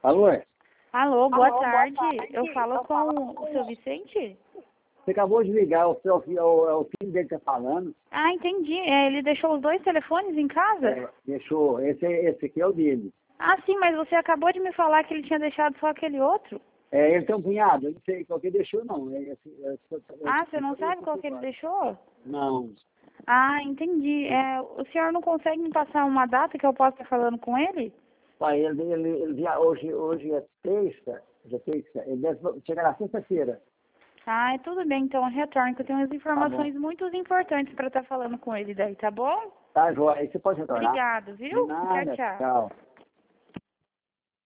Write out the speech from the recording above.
Alô? Alô, boa tarde. Eu falo com o seu Vicente? Você acabou de ligar, é o filho dele que tá falando. Ah, entendi. Ele deixou os dois telefones em casa? Deixou, esse aqui é o dele. Ah, sim, mas você acabou de me falar que ele tinha deixado só aquele outro? Ele tem um cunhado, eu não sei qual que ele deixou, não. Ah, você não sabe qual que ele deixou? Não. Ah, entendi. O senhor não consegue me passar uma data que eu possa estar falando com ele? Pai, hoje é terça, ele deve chegar na sexta-feira. Ah, tudo bem, então retorno, que eu tenho umas informações muito importantes para estar falando com ele daí, tá bom? Tá, joia, aí você pode retornar. Obrigado, De viu? nada, Tchau, tchau. tchau.